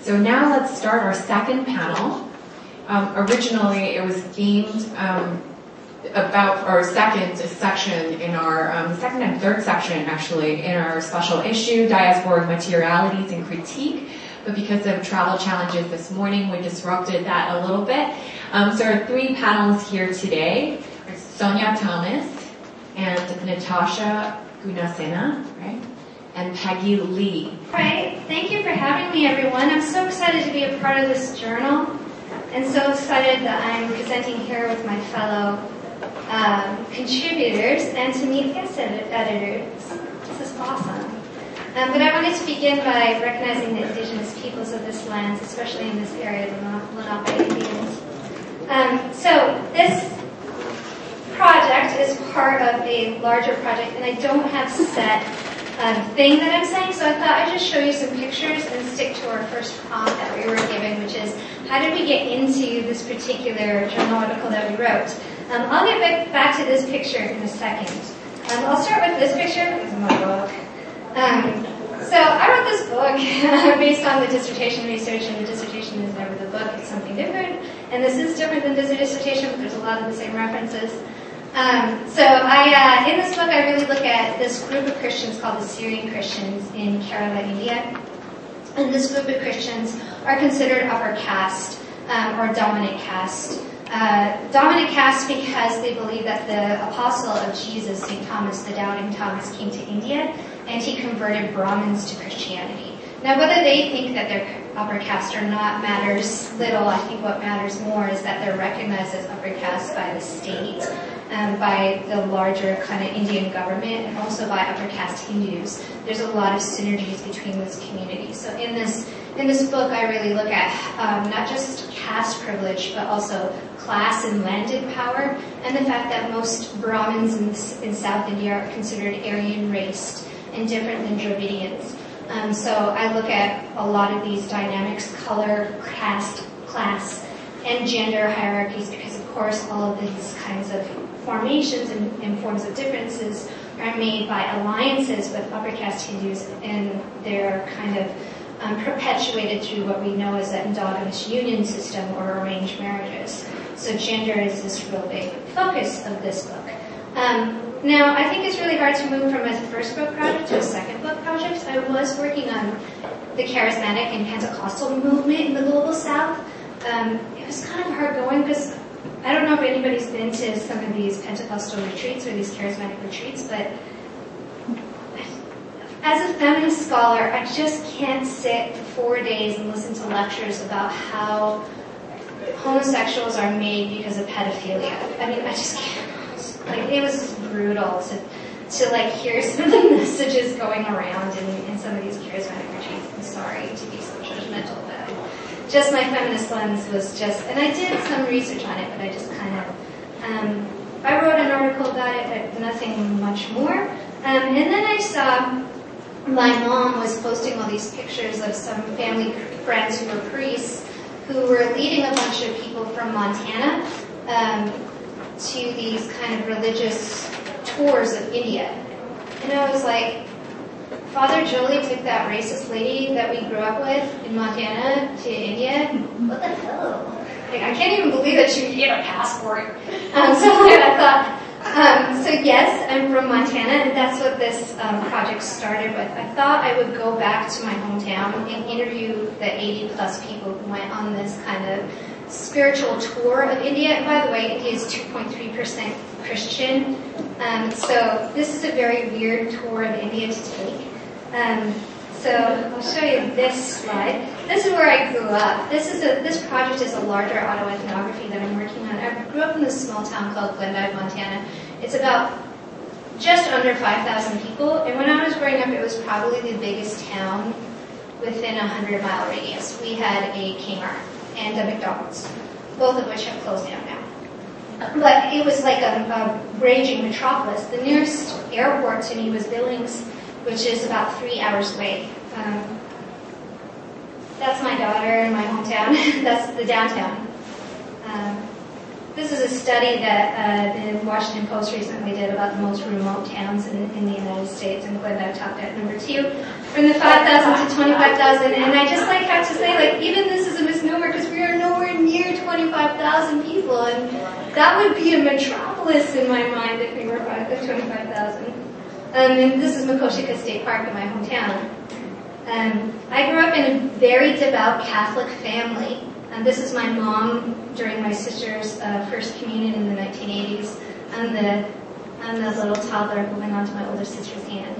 So now let's start our second panel. Originally, it was themed about our second section in our second and third section, actually, in our special issue, Diasporic Materialities and Critique. But because of travel challenges this morning, we disrupted that a little bit. So our three panels here today are Sonia Thomas and Natasha Gunasena, right? And Peggy Lee. Right. Thank you for having me, everyone. I'm so excited to be a part of this journal, and so excited that I'm presenting here with my fellow contributors and to meet guest editors. This is awesome. But I wanted to begin by recognizing the indigenous peoples of this land, especially in this area, the Lenape Indians. So this project is part of a larger project, and I don't have set thing that I'm saying, so I thought I'd just show you some pictures and stick to our first prompt that we were given, which is, how did we get into this particular journal article that we wrote? I'll get back to this picture in a second. I'll start with this picture. This is my book. So I wrote this book based on the dissertation research, and the dissertation is never the book, it's something different. And this is different than the dissertation, but there's a lot of the same references. In this book, I really look at this group of Christians called the Syrian Christians in Kerala, India. And this group of Christians are considered upper caste or dominant caste. Dominant caste because they believe that the apostle of Jesus, St. Thomas, the doubting Thomas, came to India and he converted Brahmins to Christianity. Now, whether they think that they're upper caste or not matters little. I think what matters more is that they're recognized as upper caste by the state, by the larger kind of Indian government, and also by upper caste Hindus. There's a lot of synergies between those communities. So in this book, I really look at not just caste privilege, but also class and landed power, and the fact that most Brahmins in South India are considered Aryan-raced and different than Dravidians. So I look at a lot of these dynamics, color, caste, class, and gender hierarchies, because of course all of these kinds of formations and forms of differences are made by alliances with upper caste Hindus, and they're kind of perpetuated through what we know as the endogamous union system or arranged marriages. So gender is this real big focus of this book. Now, I think it's really hard to move from a first book project to a second book project. I was working on the charismatic and Pentecostal movement in the Global South. It was kind of hard going because I don't know if anybody's been to some of these Pentecostal retreats or these charismatic retreats, but as a feminist scholar, I just can't sit for 4 days and listen to lectures about how homosexuals are made because of pedophilia. I mean, I just can't. Like, it was brutal to hear some of the messages going around in some of these charismatic retreats. I'm sorry to be so judgmental, but just my feminist lens was just, and I did some research on it, but I just kind of, I wrote an article about it, but nothing much more. And then I saw my mom was posting all these pictures of some family friends who were priests who were leading a bunch of people from Montana to these kind of religious tours of India. And I was like, Father Jolie took that racist lady that we grew up with in Montana to India? What the hell? Like, I can't even believe that she would get a passport. So I thought, so yes, I'm from Montana, and that's what this project started with. I thought I would go back to my hometown and interview the 80 plus people who went on this kind of spiritual tour of India. And by the way, India is 2.3% Christian. So this is a very weird tour of India to take. So I'll show you this slide. This is where I grew up. This project is a larger autoethnography that I'm working on. I grew up in this small town called Glendive, Montana. It's about just under 5,000 people. And when I was growing up, it was probably the biggest town within a 100-mile radius. We had a Kmart and a McDonald's, both of which have closed down now. But it was like a raging metropolis. The nearest airport to me was Billings, which is about 3 hours away. That's my daughter in my hometown. That's the downtown. This is a study that the Washington Post recently did about the most remote towns in the United States, and Glendale topped at number 2, from the 5,000 to 25,000. And I just have to say, even this is a misnomer because we are nowhere near 25,000 people, and that would be a metropolis in my mind if we were 25,000. And this is Makoshika State Park in my hometown. I grew up in a very devout Catholic family. And this is my mom during my sister's first communion in the 1980s. I'm the little toddler holding on to my older sister's hand.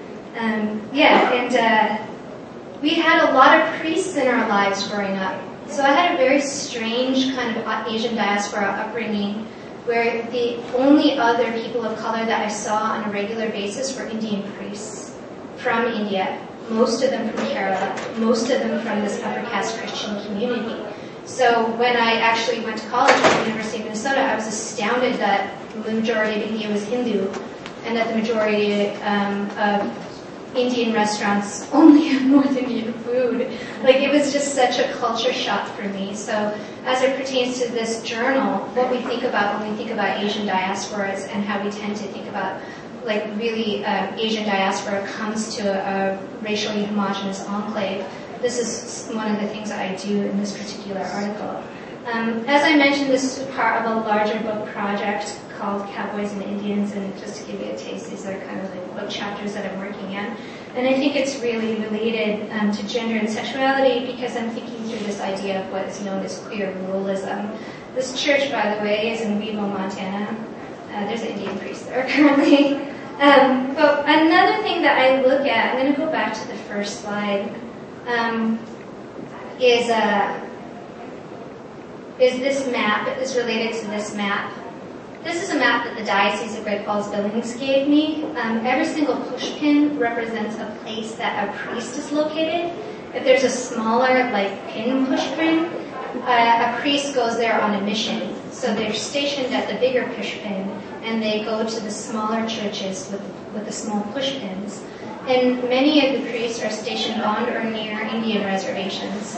We had a lot of priests in our lives growing up. So I had a very strange kind of Asian diaspora upbringing where the only other people of color that I saw on a regular basis were Indian priests from India, most of them from Kerala, most of them from this upper caste Christian community. So when I actually went to college at the University of Minnesota, I was astounded that the majority of India was Hindu and that the majority of Indian restaurants only have North Indian food. It was just such a culture shock for me. So as it pertains to this journal, what we think about when we think about Asian diasporas and how we tend to think about Asian diaspora comes to a racially homogenous enclave. This is one of the things that I do in this particular article. As I mentioned, this is part of a larger book project called Cowboys and Indians, and just to give you a taste, these are kind of book chapters that I'm working on. And I think it's really related to gender and sexuality because I'm thinking through this idea of what is known as queer ruralism. This church, by the way, is in Weevil, Montana. There's an Indian priest there currently. But another thing that I look at, I'm going to go back to the first slide, is this map, is related to this map. This is a map that the Diocese of Great Falls Billings gave me. Every single pushpin represents a place that a priest is located. If there's a smaller, pin pushpin, a priest goes there on a mission. So they're stationed at the bigger pushpin, and they go to the smaller churches with the small pushpins. And many of the priests are stationed on or near Indian reservations.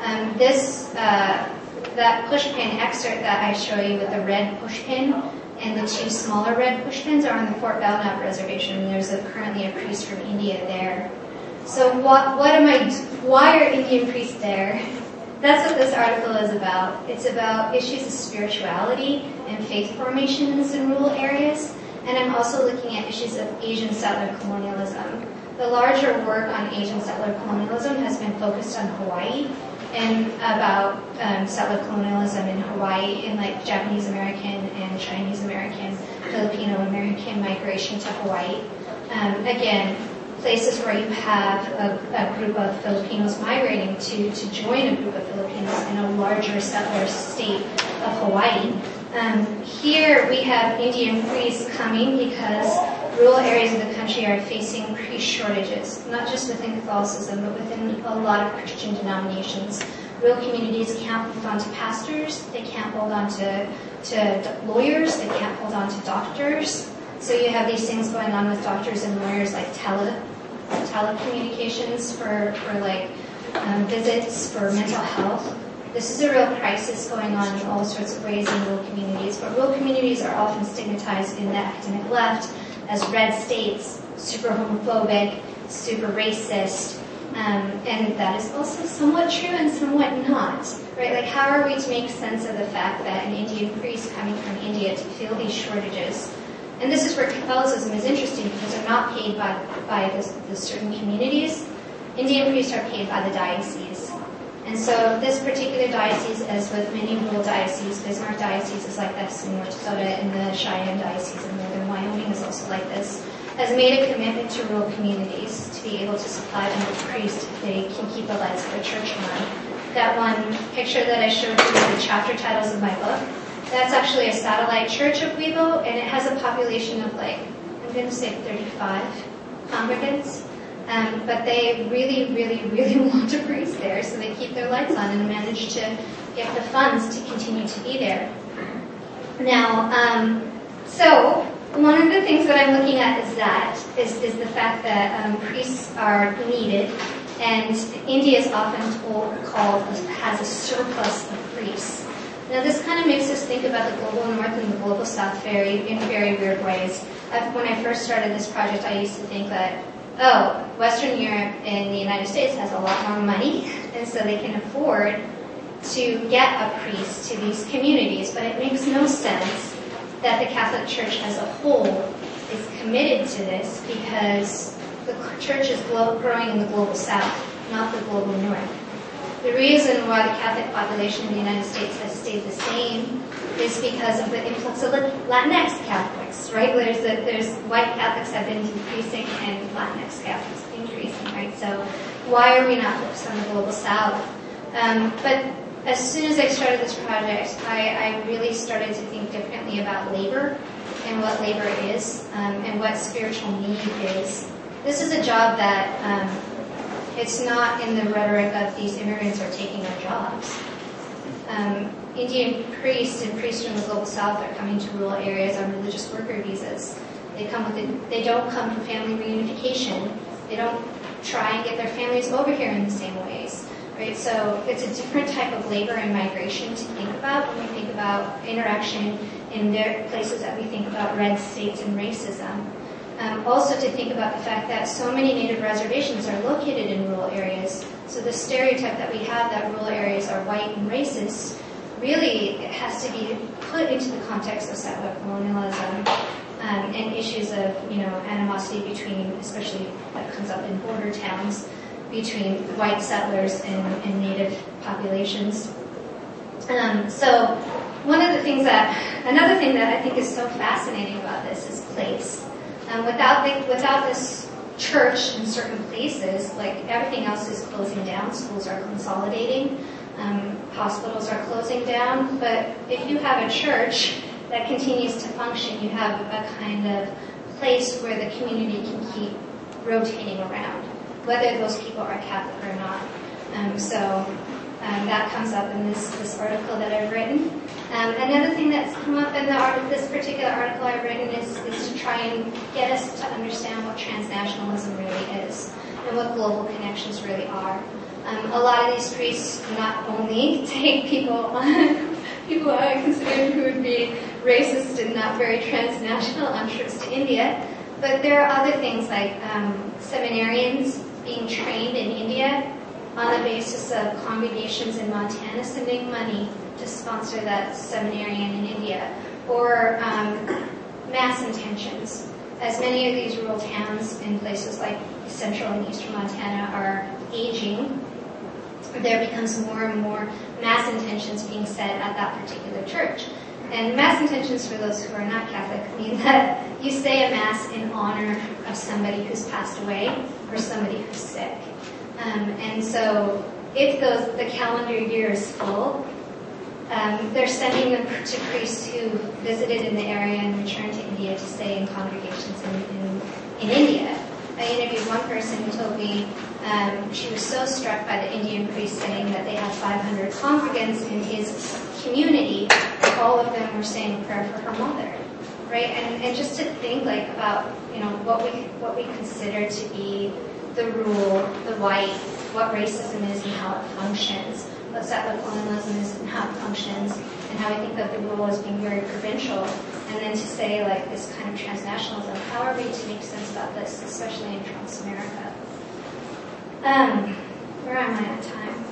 That pushpin excerpt that I show you with the red pushpin and the 2 smaller red pushpins are on the Fort Belknap reservation. There's currently a priest from India there. So why are Indian priests there? That's what this article is about. It's about issues of spirituality and faith formations in rural areas. And I'm also looking at issues of Asian settler colonialism. The larger work on Asian settler colonialism has been focused on Hawaii and about settler colonialism in Hawaii in Japanese American and Chinese American, Filipino American migration to Hawaii. Again, places where you have a group of Filipinos migrating to join a group of Filipinos in a larger settler state of Hawaii. Here we have Indian priests coming because rural areas of the country are facing priest shortages, not just within Catholicism, but within a lot of Christian denominations. Rural communities can't hold on to pastors, they can't hold on to lawyers, they can't hold on to doctors. So you have these things going on with doctors and lawyers like telecommunications for visits for mental health. This is a real crisis going on in all sorts of ways in rural communities, but rural communities are often stigmatized in the academic left as red states, super homophobic, super racist, and that is also somewhat true and somewhat not, right? How are we to make sense of the fact that an Indian priest coming from India to fill these shortages? And this is where Catholicism is interesting because they're not paid by the certain communities. Indian priests are paid by the diocese. And so this particular diocese, as with many rural dioceses, Bismarck Diocese is like this in North Dakota, and the Cheyenne Diocese in northern Wyoming is also like this, has made a commitment to rural communities to be able to supply them with priests if they can keep the lights of their church on. That one picture that I showed you with the chapter titles of my book, that's actually a satellite church of Weevil, and it has a population of I'm going to say 35 congregants. But they really, really, really want a priest there, so they keep their lights on and manage to get the funds to continue to be there. Now, so one of the things that I'm looking at is the fact that priests are needed, and India is often has a surplus of priests. Now this kind of makes us think about the global north and the global south in very weird ways. When I first started this project, I used to think that, Western Europe and the United States has a lot more money, and so they can afford to get a priest to these communities, but it makes no sense that the Catholic Church as a whole is committed to this because the Church is growing in the global south, not the global north. The reason why the Catholic population in the United States has stayed the same is because of the influx of Latinx Catholics, right? There's white Catholics have been decreasing and Latinx Catholics increasing, right? So why are we not focused on the global south? But as soon as I started this project, I really started to think differently about labor and what labor is and what spiritual need is. This is a job that it's not in the rhetoric of these immigrants are taking our jobs. Indian priests and priests from the global south are coming to rural areas on religious worker visas. They don't come for family reunification. They don't try and get their families over here in the same ways. Right? So it's a different type of labor and migration to think about when we think about interaction in their places that we think about red states and racism. Also to think about the fact that so many native reservations are located in rural areas. So the stereotype that we have that rural areas are white and racist really has to be put into the context of settler colonialism and issues of animosity between, especially that comes up in border towns, between white settlers and native populations. So another thing that I think is so fascinating about this is place. Without this church in certain places, like everything else is closing down, schools are consolidating, hospitals are closing down, but if you have a church that continues to function, you have a kind of place where the community can keep rotating around, whether those people are Catholic or not. So that comes up in this article that I've written. Another thing that's come up in this particular article I've written is to try and get us to understand what transnationalism really is and what global connections really are. A lot of these priests not only take people I consider who would be racist and not very transnational on trips to India, but there are other things like seminarians being trained in India on the basis of congregations in Montana sending money to sponsor that seminarian in India, or mass intentions. As many of these rural towns in places like central and eastern Montana are aging, there becomes more and more mass intentions being said at that particular church. And mass intentions, for those who are not Catholic, mean that you say a mass in honor of somebody who's passed away or somebody who's sick. And so if the calendar year is full, they're sending them to priests who visited in the area and returned to India to stay in congregations in India. I interviewed one person who told me she was so struck by the Indian priest saying that they had 500 congregants in his community, all of them were saying a prayer for her mother, right? And just to think about what we consider to be the rule, the white, what racism is and how it functions, what settler colonialism is and how it functions, and how we think of the rule as being very provincial, and then to say this kind of transnationalism, how are we to make sense about this, especially in Trans-America? Where am I at time?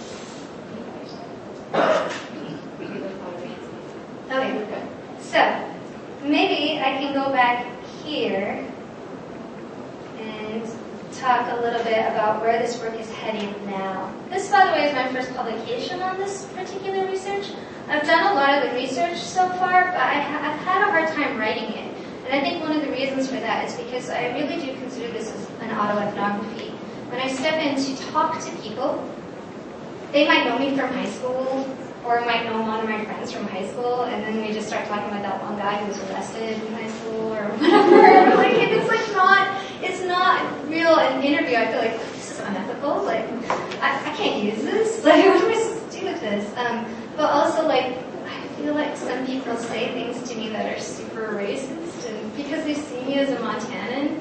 Okay, we're good. So, maybe I can go back here and talk a little bit about where this work is heading now. This, by the way, is my first publication on this particular research. I've done a lot of the research so far, but I've had a hard time writing it. And I think one of the reasons for that is because I really do consider this as an autoethnography. When I step in to talk to people, they might know me from high school, or might know one of my friends from high school, and then we just start talking about that one guy who was arrested in high school or whatever. It's not real an interview. I feel like this is unethical. I can't use this. What am I supposed to do with this? But also I feel like some people say things to me that are super racist, and because they see me as a Montanan.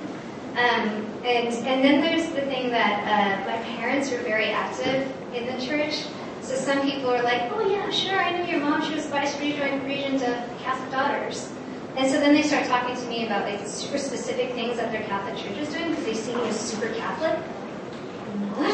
And then there's the thing that my parents were very active in the church. So some people are like, oh yeah, sure, I know your mom, she was vice regent of Catholic Daughters. And so then they start talking to me about like super specific things that their Catholic church is doing because they see me as super Catholic. What?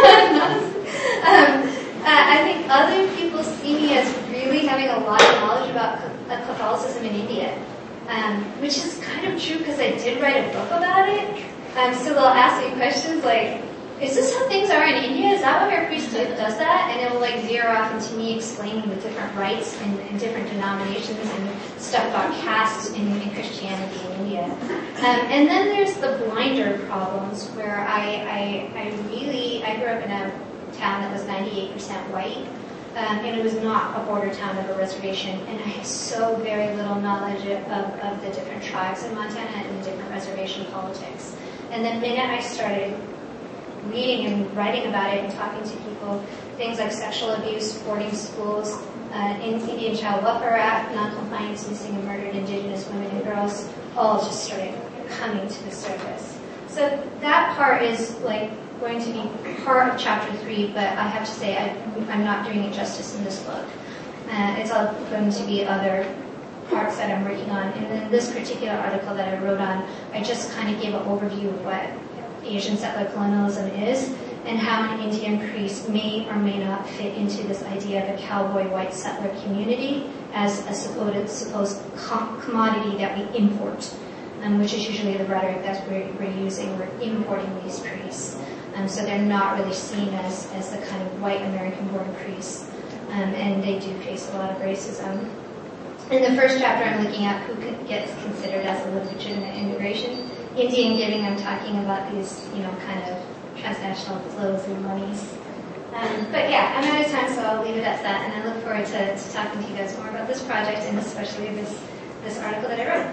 I think other people see me as really having a lot of knowledge about Catholicism in India, which is kind of true because I did write a book about it. So they'll ask me questions like, is this how things are in India? Is that why our priesthood does that? And it will like veer off into me explaining the different rites and different denominations and stuff about caste in Christianity in India. And then there's the blinder problems where I grew up in a town that was 98% white. And it was not a border town of a reservation. And I had so very little knowledge of the different tribes in Montana and the different reservation politics. And the minute I started reading and writing about it and talking to people, things like sexual abuse, boarding schools, Indian Child Welfare Act, non-compliance, missing and murdered Indigenous women and girls, all just started coming to the surface. So that part is like going to be part of chapter 3, but I have to say I'm not doing it justice in this book. It's all going to be other parts that I'm working on. And then this particular article that I wrote on, I just kind of gave an overview of what Asian settler colonialism is and how an Indian priest may or may not fit into this idea of a cowboy white settler community as a supposed commodity that we import, which is usually the rhetoric that we're using. We're importing these priests. So they're not really seen as the kind of white American-born priests. And they do face a lot of racism. In the first chapter, I'm looking at who gets considered as a legitimate immigration. Indian giving, I'm talking about these, kind of transnational flows and monies. But yeah, I'm out of time, so I'll leave it at that. And I look forward to talking to you guys more about this project and especially this article that I wrote.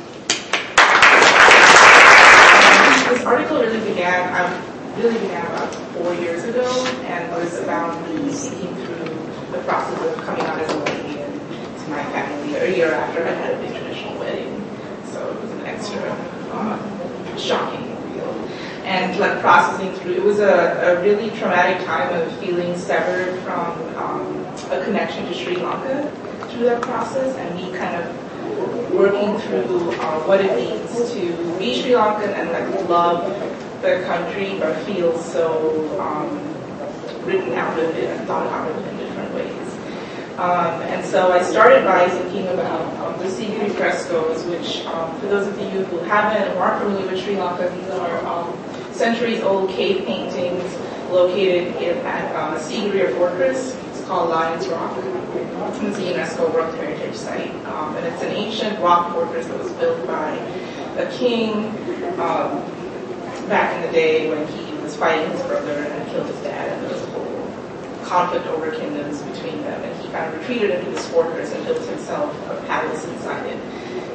This article really began about 4 years ago and was about me thinking through the process of coming out as a lesbian to my family a year after I had a big traditional wedding. So it was an extra shocking reveal. And like processing through, it was a really traumatic time of feeling severed from a connection to Sri Lanka through that process, and me kind of working through what it means to be Sri Lankan and like love the country but feel so written out of it and thought out of it in different ways. And so I started by thinking about the Sigiri frescoes, which for those of you who haven't or aren't familiar with Sri Lanka, these are centuries-old cave paintings located at Sigiri Fortress. It's called Lion's Rock. It's a UNESCO World Heritage Site. And it's an ancient rock fortress that was built by a king back in the day when he was fighting his brother and killed his dad, and there was a whole conflict over kingdoms between them, and he kind of retreated into this fortress and built himself a palace inside it,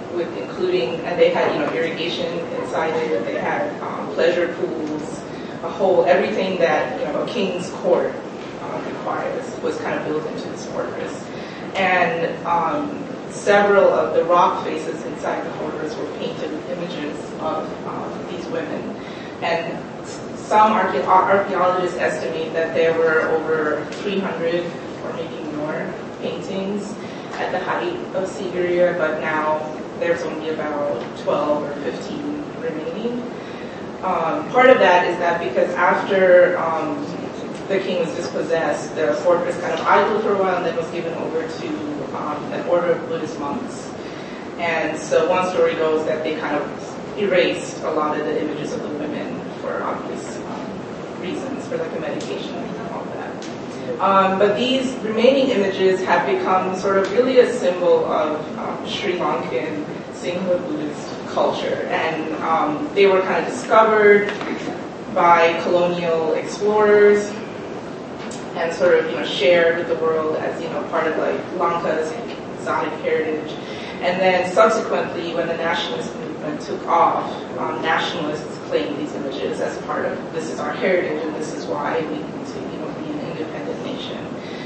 and they had irrigation inside it, they had pleasure pools, everything that a king's court requires was kind of built into this fortress. And several of the rock faces inside the fortress were painted with images of these women. And some archaeologists estimate that there were over 300 or maybe more paintings at the height of Sigiriya, but now there's only about 12 or 15 remaining. Part of that is that because after the king was dispossessed, the fortress kind of idled for a while and then was given over to an order of Buddhist monks. And so one story goes that they kind of erased a lot of the images of the women for obvious reasons, for like a medication and all that. But these remaining images have become sort of really a symbol of Sri Lankan Sinhala Buddhist culture. And they were kind of discovered by colonial explorers and sort of, shared with the world as, part of like Lanka's exotic heritage. And then subsequently, when the nationalist movement took off, nationalists claimed these images as part of, this is our heritage and this is why we need to, be an independent nation.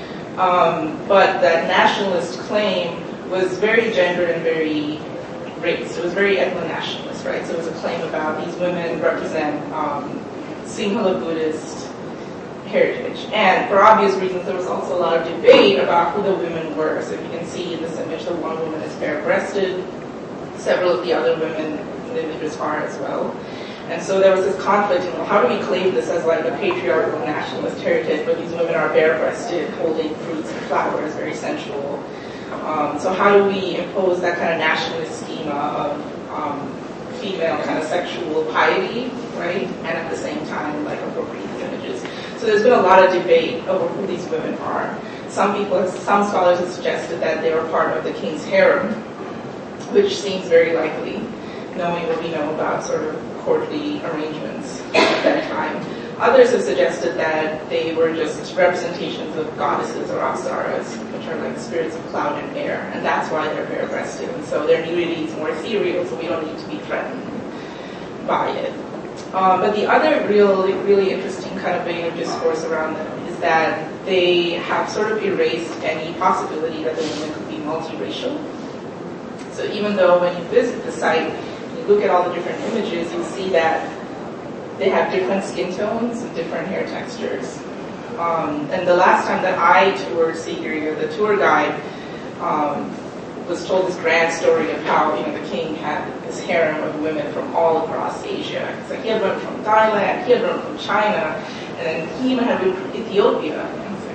But that nationalist claim was very gendered and very race. It was very ethno-nationalist, right? So it was a claim about these women represent Sinhala Buddhist heritage. And for obvious reasons, there was also a lot of debate about who the women were. So you can see in this image, the one woman is bare-breasted. Several of the other women in the images are as well. And so there was this conflict, how do we claim this as like a patriarchal nationalist heritage, but these women are bare-breasted, holding fruits and flowers, very sensual. So how do we impose that kind of nationalist schema of female kind of sexual piety, right? And at the same time, like appropriate these images. So there's been a lot of debate over who these women are. Some scholars have suggested that they were part of the king's harem, which seems very likely, knowing what we know about sort of courtly arrangements at that time. Others have suggested that they were just representations of goddesses or apsaras, which are like spirits of cloud and air, and that's why they're bare-breasted. And so their nudity is more ethereal, so we don't need to be threatened by it. But the other really interesting kind of vein of discourse around them is that they have sort of erased any possibility that the women could be multiracial. So even though when you visit the site, you look at all the different images, you'll see that they have different skin tones and different hair textures. And the last time that I toured Sigiriya, the tour guide was told this grand story of how the king had this harem of women from all across Asia. It's like he had one from Thailand, he had one from China, and then he even had one from Ethiopia.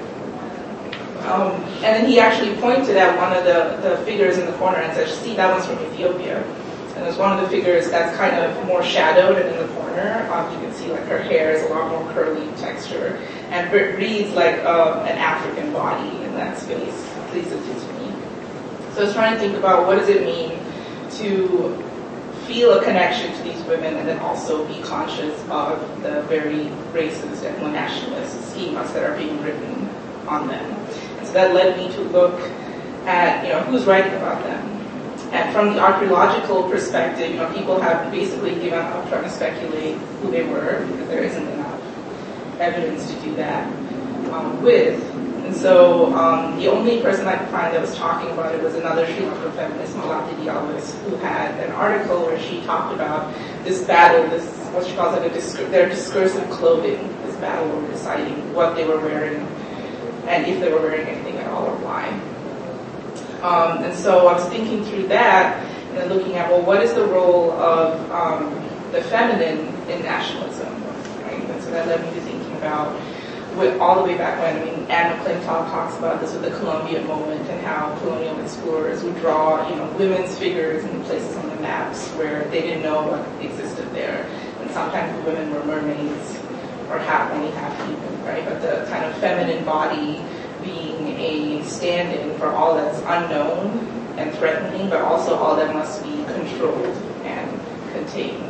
And then he actually pointed at one of the figures in the corner and said, see, that one's from Ethiopia. And there's one of the figures that's kind of more shadowed and in the corner. You can see like her hair is a lot more curly texture. And it reads like an African body in that space, at least it is to me. So I was trying to think about what does it mean to feel a connection to these women and then also be conscious of the very racist and nationalist schemas that are being written on them. And so that led me to look at who's writing about them. And from the archaeological perspective, people have basically given up trying to speculate who they were because there isn't enough evidence to do that with. And so the only person I could find that was talking about it was another Sri Lankan feminist, Malati Dialwis, who had an article where she talked about this battle, this what she calls like their discursive clothing, this battle over deciding what they were wearing and if they were wearing anything at all or why. And so I was thinking through that and then looking at, well, what is the role of the feminine in nationalism, right? And so that led me to thinking about all the way back when, Anne McClintock talks about this with the Columbian moment and how colonial explorers would draw, women's figures in places on the maps where they didn't know what existed there. And sometimes the women were mermaids or only half human, right? But the kind of feminine body being a stand-in for all that's unknown and threatening, but also all that must be controlled and contained.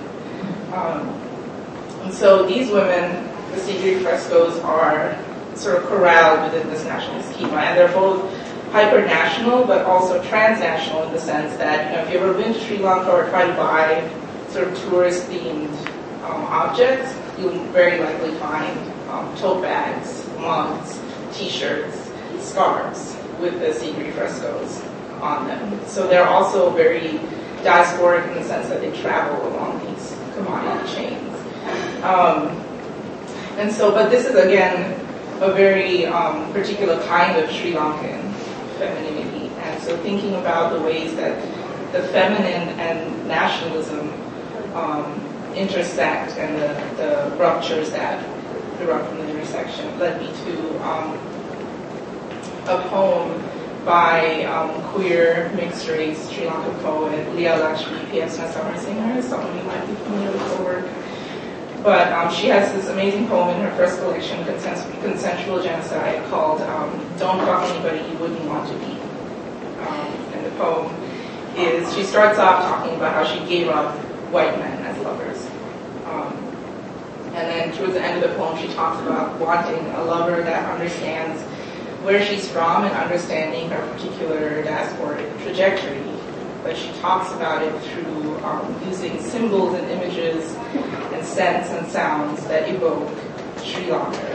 And so these women, the Sigiriya frescoes, are sort of corralled within this national schema, and they're both hyper-national, but also transnational in the sense that, if you've ever been to Sri Lanka or try to buy sort of tourist-themed objects, you'll very likely find tote bags, mugs, t-shirts, scarves with the Sigiriya frescoes on them. So they're also very diasporic in the sense that they travel along these commodity chains. And so, but this is again a very particular kind of Sri Lankan femininity. And so thinking about the ways that the feminine and nationalism intersect and the ruptures that erupt from the intersection led me to a poem by queer mixed-race Sri Lankan poet Leah Lakshmi P.S. Samarasinghar, someone you might be familiar with her work. But she has this amazing poem in her first collection, Consensual Genocide, called Don't Fuck Anybody You Wouldn't Want to Be. And the poem is, she starts off talking about how she gave up white men as lovers. And then towards the end of the poem, she talks about wanting a lover that understands where she's from and understanding her particular diasporic trajectory. But she talks about it through using symbols and images and scents and sounds that evoke Sri Lanka.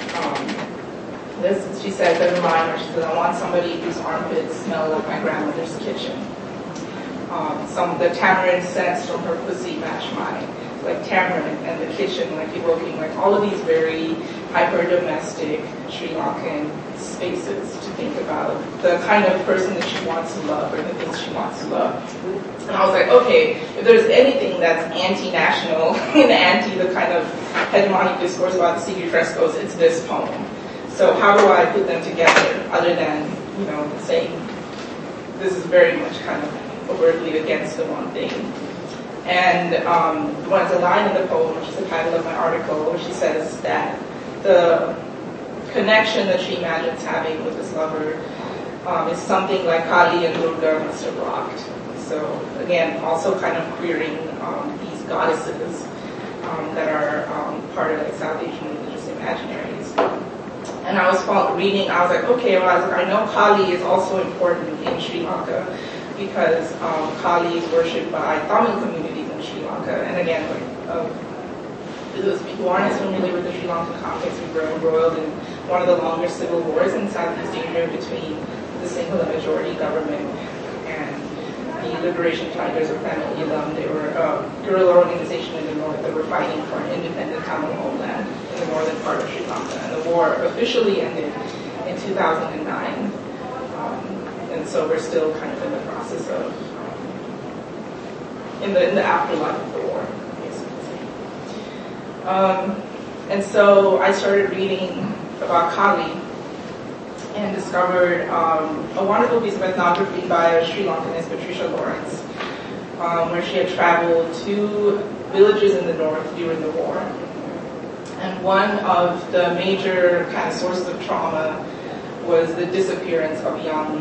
She says, as a reminder, she says, I want somebody whose armpits smell like my grandmother's kitchen. The tamarind scents from her pussy match mine. Like tamarind and the kitchen, like evoking like all of these very hyper-domestic Sri Lankan spaces to think about the kind of person that she wants to love or the things she wants to love. And I was like, okay, if there's anything that's anti-national and anti the kind of hegemonic discourse about the secret frescoes, it's this poem. So how do I put them together other than, saying this is very much kind of overtly against the one thing? And there's a line in the poem, which is the title of my article, where she says that the connection that she imagines having with this lover is something like Kali and Durga must have rocked. So again, also kind of queering these goddesses that are part of like South Asian religious imaginaries. And I was reading, I was like, okay, well, I know Kali is also important in Sri Lanka because Kali is worshipped by Tamil communities in Sri Lanka. And again, those people who aren't as familiar with the Sri Lankan context, we were embroiled in one of the longest civil wars in Southeast Asia between the Sinhala majority government and the Liberation Fighters of Tamil Eelam. They were a guerrilla organization in the north that were fighting for an independent Tamil homeland in the northern part of Sri Lanka. And the war officially ended in 2009. And so we're still kind of in the process of, in the afterlife of the war, basically. And so I started reading about Kali and discovered a wonderful piece of ethnography by a Sri Lankanist, Patricia Lawrence, where she had traveled to villages in the north during the war. And one of the major kind of sources of trauma was the disappearance of young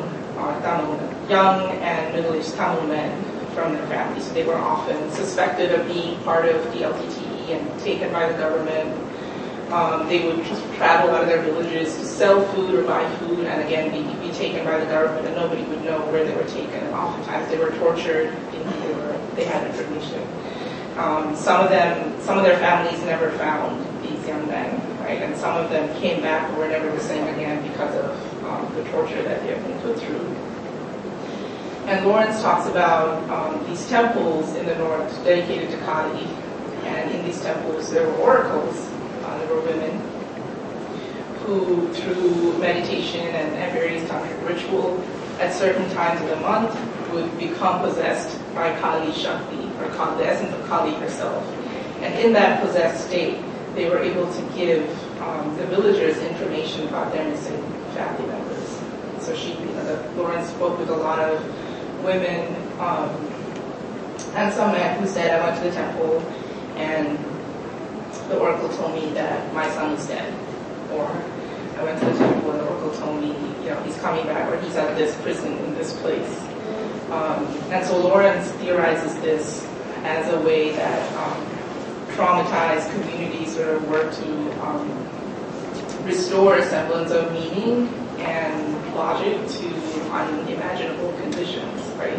and middle-aged Tamil men from their families. So they were often suspected of being part of the LTTE and taken by the government. They would just travel out of their villages to sell food or buy food, and again be taken by the government, and nobody would know where they were taken. And oftentimes they were tortured. They had information. Some of their families never found these young men, right? And some of them came back and were never the same again because of the torture that they had been put through. And Lawrence talks about these temples in the north dedicated to Kali, and in these temples there were oracles. There were women who, through meditation and various tantric ritual, at certain times of the month, would become possessed by Kali Shakti, or the essence of Kali herself. And in that possessed state, they were able to give the villagers information about their missing family members. So Lawrence spoke with a lot of women and some men who said, I went to the temple and the oracle told me that my son is dead. Or I went to the temple and the oracle told me, he's coming back, or he's at this prison in this place. And so Lawrence theorizes this as a way that traumatized communities sort of work to restore a semblance of meaning and logic to unimaginable conditions, right?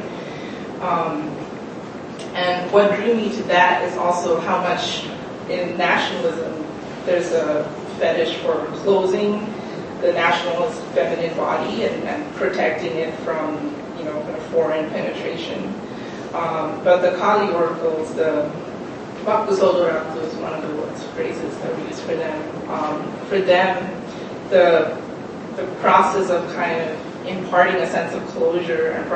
And what drew me to that is also how much in nationalism there's a fetish for closing the nationalist feminine body and protecting it from, kind of foreign penetration. But the Kali oracles, the Bhakti-Sodaraktu is one of the phrases that we use for them. For them, the process of kind of imparting a sense of closure and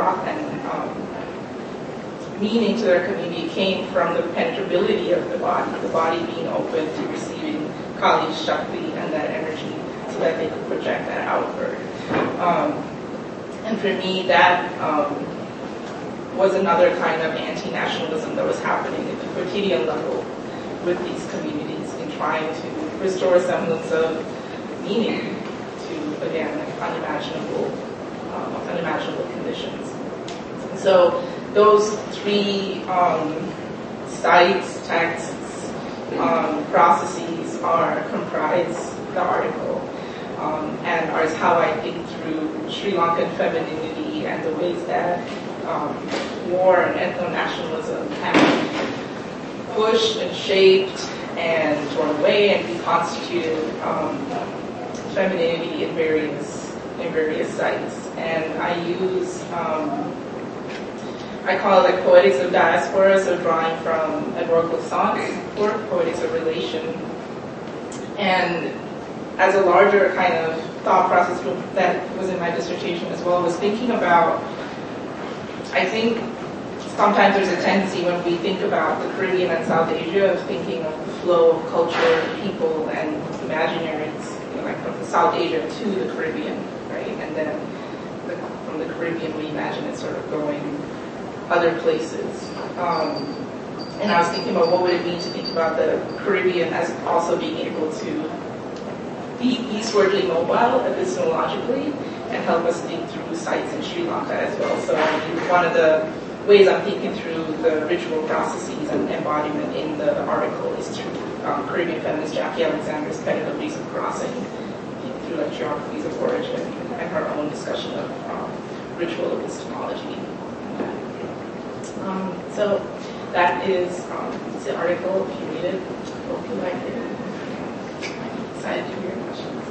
meaning to their community came from the penetrability of the body being open to receiving Kali's Shakti and that energy so that they could project that outward. And for me, that was another kind of anti-nationalism that was happening at the quotidian level with these communities in trying to restore a semblance of meaning to, again, unimaginable conditions. So those three sites, texts, processes comprise the article, and are how I think through Sri Lankan femininity and the ways that war and ethno-nationalism have pushed and shaped and torn away and reconstituted femininity in various sites. And I use I call it like Poetics of Diaspora, so drawing from Edouard Glissant's work, Poetics of Relation. And as a larger kind of thought process that was in my dissertation as well, was thinking about, I think sometimes there's a tendency when we think about the Caribbean and South Asia of thinking of the flow of culture, people, and imaginaries, like from South Asia to the Caribbean, right? And then from the Caribbean we imagine it sort of going other places. And I was thinking about what would it mean to think about the Caribbean as also being able to be eastwardly mobile epistemologically and help us think through sites in Sri Lanka as well. So one of the ways I'm thinking through the ritual processes and embodiment in the article is through Caribbean feminist Jackie Alexander's Pedagogies of Crossing, through like geographies of origin and her own discussion of ritual epistemology. So that is the article. If you read it, hope you like it. I'm excited to hear your questions.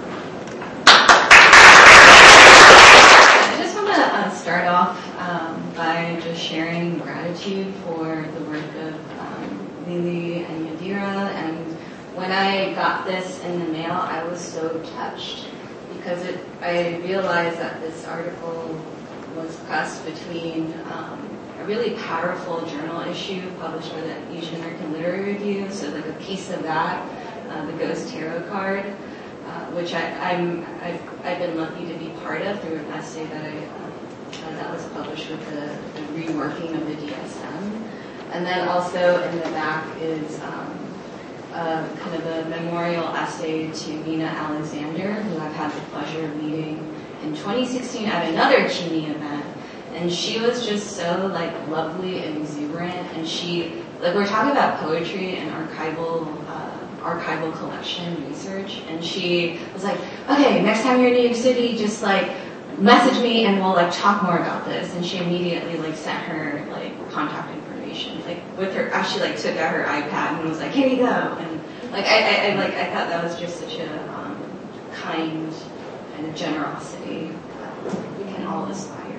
I just want to start off by just sharing gratitude for the work of Lily and Yadira. And when I got this in the mail, I was so touched because I realized that this article was pressed between a really powerful journal issue published by the Asian American Literary Review, so like a piece of that, the Ghost Tarot card, which I've been lucky to be part of through an essay that was published with the reworking of the DSM. And then also in the back is kind of a memorial essay to Nina Alexander, who I've had the pleasure of meeting in 2016 at another CUNY event. And she was just so like lovely and exuberant, and she, like, we're talking about poetry and archival collection research, and she was like, okay, next time you're in New York City, just like message me and we'll like talk more about this. And she immediately like sent her like contact information, like with her, actually like took out her iPad and was like, here you go. And like I thought that was just such a kind and a generosity that we can all aspire to.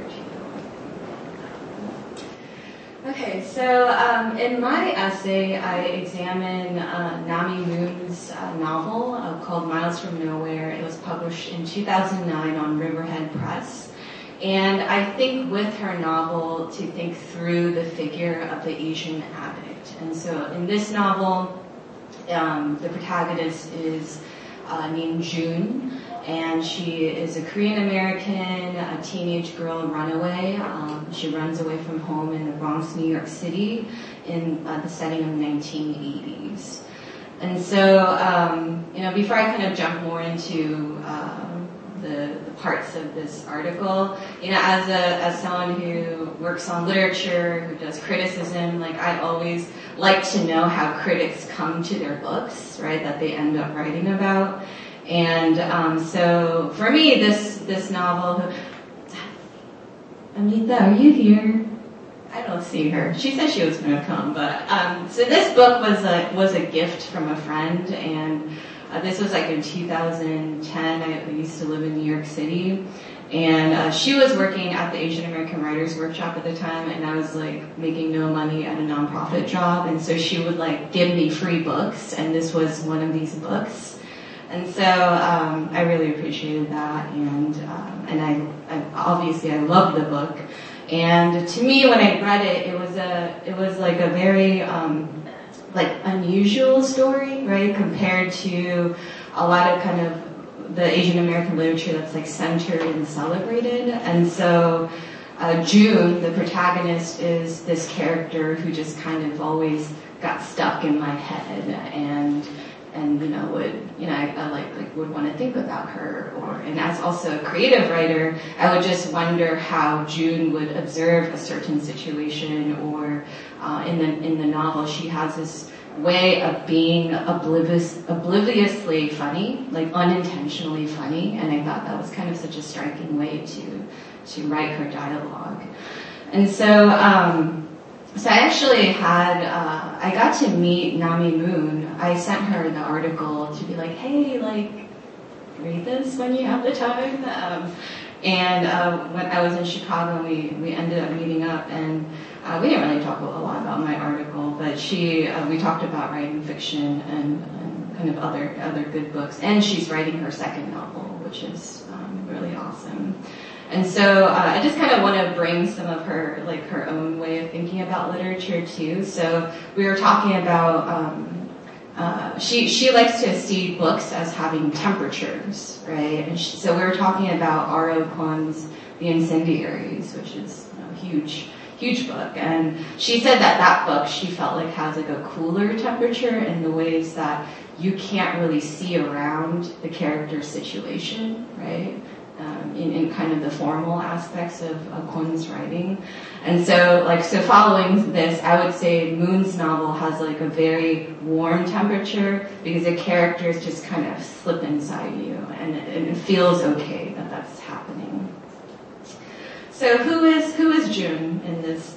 Okay, so in my essay, I examine Nami Moon's novel called Miles from Nowhere. It was published in 2009 on Riverhead Press. And I think with her novel to think through the figure of the Asian addict. And so in this novel, the protagonist is named June. And she is a Korean-American, a teenage girl runaway. She runs away from home in the Bronx, New York City in the setting of the 1980s. And so, before I kind of jump more into the parts of this article, as someone who works on literature, who does criticism, like I always like to know how critics come to their books, right, that they end up writing about. And so for me, this novel, Amita, are you here? I don't see her. She said she was going to come, but so this book was a gift from a friend, and this was like in 2010. I used to live in New York City, and she was working at the Asian American Writers Workshop at the time, and I was like making no money at a nonprofit job, and so she would like give me free books, and this was one of these books. And so I really appreciated that, and I obviously I loved the book. And to me, when I read it, it was like a very like unusual story, right, compared to a lot of kind of the Asian American literature that's like centered and celebrated. And so June, the protagonist, is this character who just kind of always got stuck in my head, and I would want to think about her, and as also a creative writer, I would just wonder how June would observe a certain situation, or in the novel, she has this way of being obliviously funny, like unintentionally funny, and I thought that was kind of such a striking way to write her dialogue. And so I actually I got to meet Nami Moon. I sent her the article to be like, hey, like, read this when you have the time. And when I was in Chicago, we ended up meeting up, and we didn't really talk a lot about my article, but we talked about writing fiction and kind of other good books. And she's writing her second novel, which is really awesome. And so I just kind of want to bring some of her, like her own way of thinking about literature too. So we were talking about, she likes to see books as having temperatures, right? And so we were talking about R.O. Kwon's The Incendiaries, which is a huge book. And she said that book she felt like has like a cooler temperature in the ways that you can't really see around the character's situation, right? In kind of the formal aspects of Kwon's writing. And so following this, I would say Moon's novel has like a very warm temperature because the characters just kind of slip inside you, and it feels okay that that's happening. So who is June in this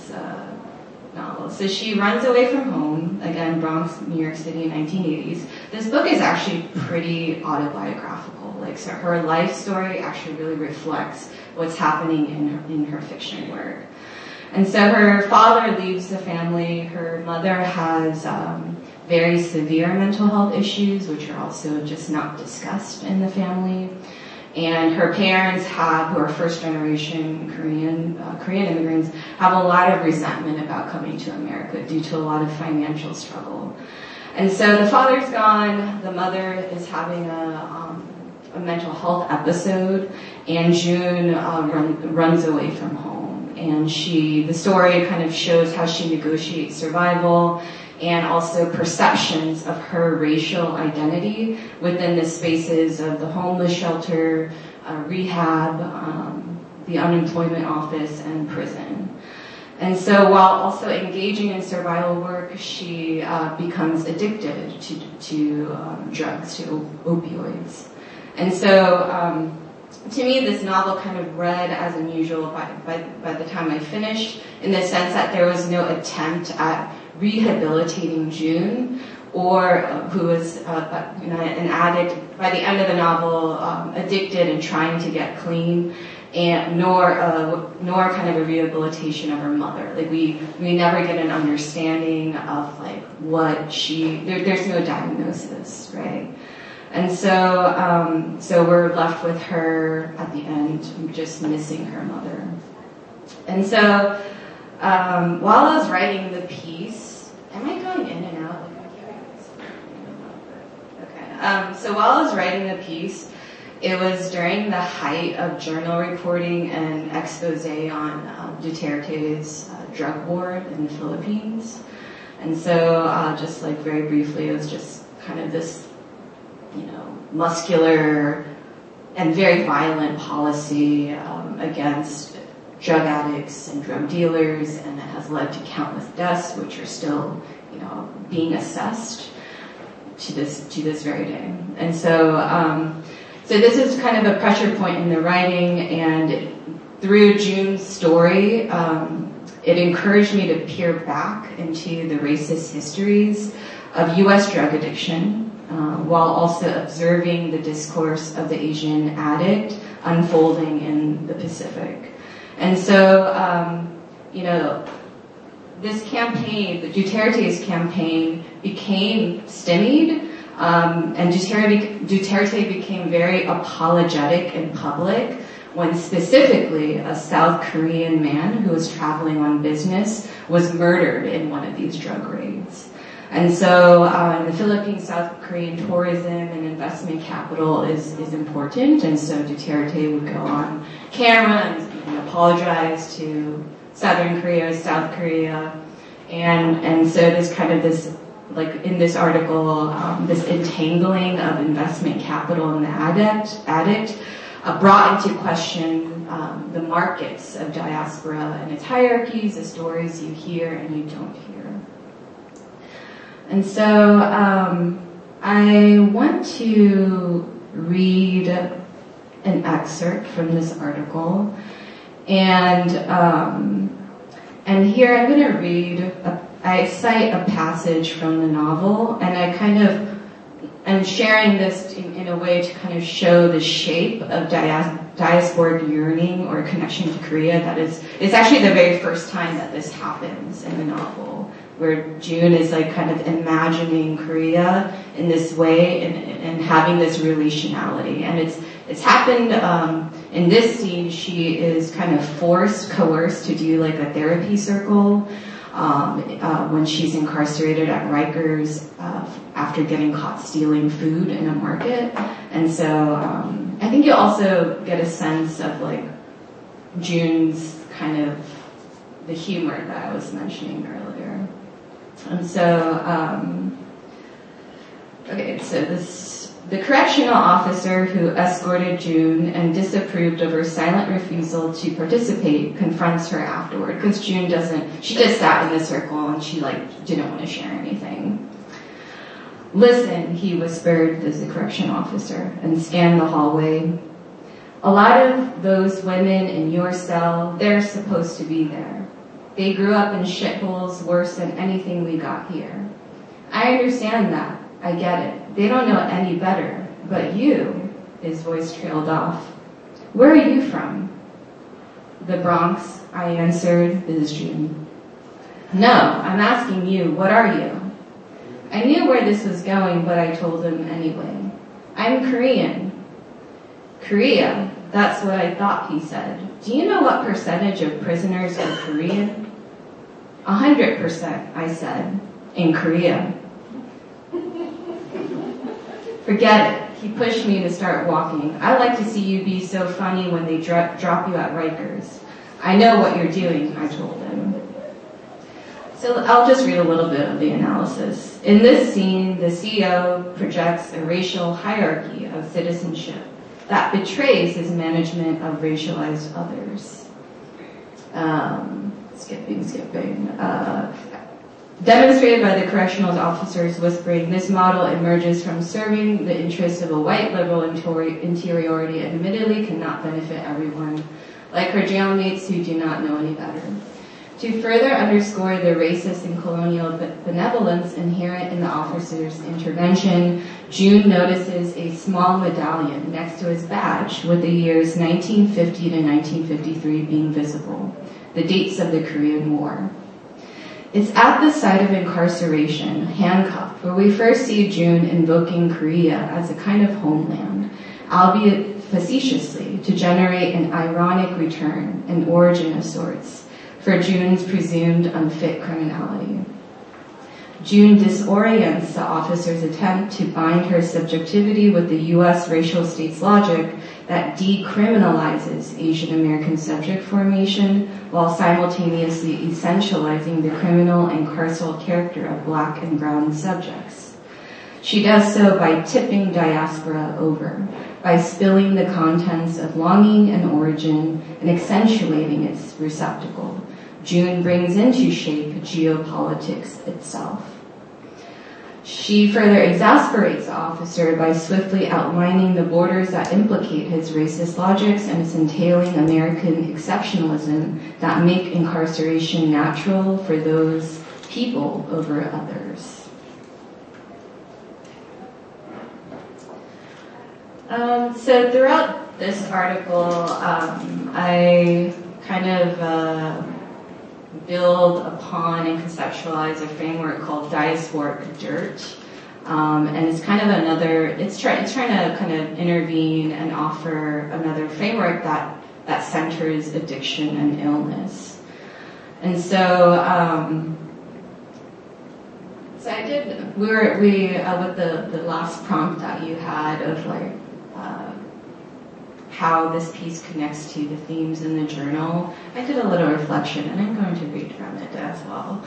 novel? So she runs away from home, again, Bronx, New York City, 1980s. This book is actually pretty autobiographical. So her life story actually really reflects what's happening in her fiction work. And so her father leaves the family. Her mother has very severe mental health issues, which are also just not discussed in the family. And her parents who are first-generation Korean immigrants, have a lot of resentment about coming to America due to a lot of financial struggle. And so the father's gone, the mother is having a mental health episode, and June runs away from home. And the story kind of shows how she negotiates survival and also perceptions of her racial identity within the spaces of the homeless shelter, rehab, the unemployment office, and prison. And so while also engaging in survival work, she becomes addicted to drugs, to opioids. And so to me, this novel kind of read as unusual by the time I finished, in the sense that there was no attempt at rehabilitating June, or who was an addict by the end of the novel, addicted and trying to get clean, and nor kind of a rehabilitation of her mother. Like we never get an understanding of like what there's no diagnosis, right? And so we're left with her at the end, just missing her mother. And so while I was writing the piece, am I going in and out? Okay. So while I was writing the piece, it was during the height of journal reporting and expose on Duterte's drug war in the Philippines. And so just like very briefly, it was just kind of this, muscular and very violent policy against drug addicts and drug dealers, and it has led to countless deaths, which are still, being assessed to this very day. And so, so this is kind of a pressure point in the writing, and through June's story, it encouraged me to peer back into the racist histories of U.S. drug addiction, while also observing the discourse of the Asian addict unfolding in the Pacific. And so, this campaign, the Duterte's campaign, became stymied, and Duterte became very apologetic in public when specifically a South Korean man who was traveling on business was murdered in one of these drug raids. And so in the Philippines, South Korean tourism and investment capital is important, and so Duterte would go on camera and apologize to Southern Korea, South Korea, and so there's kind of this, like in this article, this entangling of investment capital and the addict brought into question the markets of diaspora and its hierarchies, the stories you hear and you don't hear. And so I want to read an excerpt from this article, and here I'm going to read. I cite a passage from the novel, and I'm sharing this in a way to kind of show the shape of diasporic yearning or connection to Korea. It's actually the very first time that this happens in the novel. where June is like kind of imagining Korea in this way and having this relationality. And it's happened in this scene. She is kind of coerced to do like a therapy circle when she's incarcerated at Rikers after getting caught stealing food in a market. And so I think you also get a sense of like June's kind of the humor that I was mentioning earlier. And so, the correctional officer who escorted June and disapproved of her silent refusal to participate confronts her afterward, because June she just sat in the circle and she like didn't want to share anything. "Listen," he whispered as the correctional officer, and scanned the hallway. "A lot of those women in your cell, they're supposed to be there. They grew up in shitholes worse than anything we got here. I understand that. I get it. They don't know any better. But you," his voice trailed off, "where are you from?" "The Bronx," I answered. "This is June." "No, I'm asking you, what are you?" I knew where this was going, but I told him anyway. "I'm Korean." "Korea? That's what I thought," he said. "Do you know what percentage of prisoners are Korean?" 100%, I said, "in Korea." "Forget it." He pushed me to start walking. "I like to see you be so funny when they drop you at Rikers." "I know what you're doing," I told him. So I'll just read a little bit of the analysis. In this scene, the CEO projects a racial hierarchy of citizenship that betrays his management of racialized others. Skipping. Demonstrated by the correctional officers whispering, this model emerges from serving the interests of a white liberal interiority and admittedly cannot benefit everyone, like her jailmates who do not know any better. To further underscore the racist and colonial benevolence inherent in the officer's intervention, June notices a small medallion next to his badge with the years 1950 to 1953 being visible, the dates of the Korean War. It's at the site of incarceration, handcuffed, where we first see June invoking Korea as a kind of homeland, albeit facetiously, to generate an ironic return, an origin of sorts, for June's presumed unfit criminality. June disorients the officer's attempt to bind her subjectivity with the U.S. racial state's logic that decriminalizes Asian American subject formation while simultaneously essentializing the criminal and carceral character of black and brown subjects. She does so by tipping diaspora over, by spilling the contents of longing and origin and accentuating its receptacle. June brings into shape geopolitics itself. She further exasperates the officer by swiftly outlining the borders that implicate his racist logics and its entailing American exceptionalism that make incarceration natural for those people over others. So throughout this article, I kind of build upon and conceptualize a framework called diasporic dirt. And it's kind of it's trying to kind of intervene and offer another framework that centers addiction and illness. And so I did, we with the last prompt that you had of like, how this piece connects to the themes in the journal, I did a little reflection, and I'm going to read from it as well.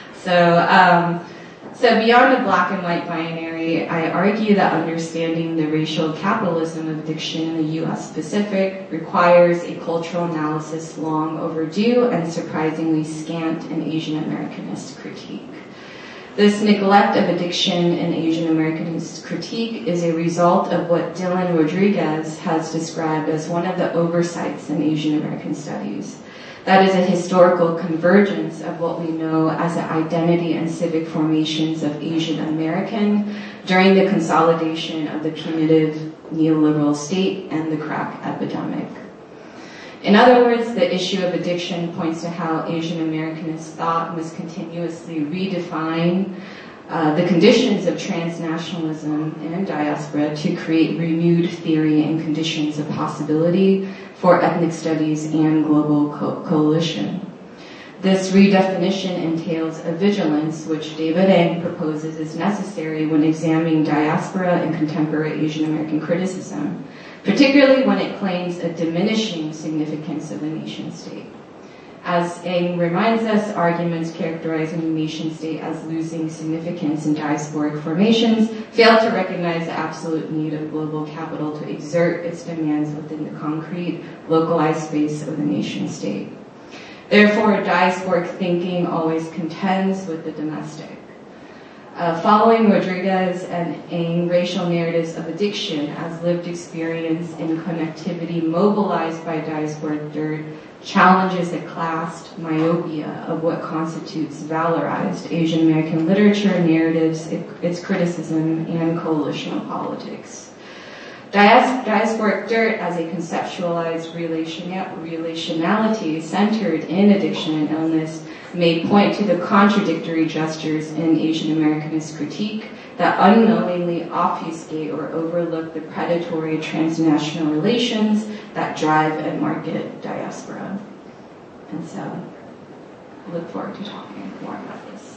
So beyond the black and white binary, I argue that understanding the racial capitalism of addiction in the U.S. Pacific requires a cultural analysis long overdue and surprisingly scant in Asian Americanist critique. This neglect of addiction in Asian Americanist critique is a result of what Dylan Rodriguez has described as one of the oversights in Asian American studies. That is a historical convergence of what we know as the identity and civic formations of Asian American during the consolidation of the punitive neoliberal state and the crack epidemic. In other words, the issue of addiction points to how Asian Americanist thought must continuously redefine the conditions of transnationalism and diaspora to create renewed theory and conditions of possibility for ethnic studies and global coalition. This redefinition entails a vigilance which David Eng proposes is necessary when examining diaspora and contemporary Asian American criticism, particularly when it claims a diminishing significance of the nation state. As Eng reminds us, arguments characterizing the nation state as losing significance in diasporic formations fail to recognize the absolute need of global capital to exert its demands within the concrete, localized space of the nation state. Therefore, diasporic thinking always contends with the domestic. Following Rodriguez and Eng, racial narratives of addiction as lived experience and connectivity mobilized by diasporic dirt challenges the classed myopia of what constitutes valorized Asian American literature, narratives, its criticism, and coalitional politics. Diasporic dirt as a conceptualized relationality centered in addiction and illness may point to the contradictory gestures in Asian Americanist critique that unknowingly obfuscate or overlook the predatory transnational relations that drive and market diaspora. And so, I look forward to talking more about this.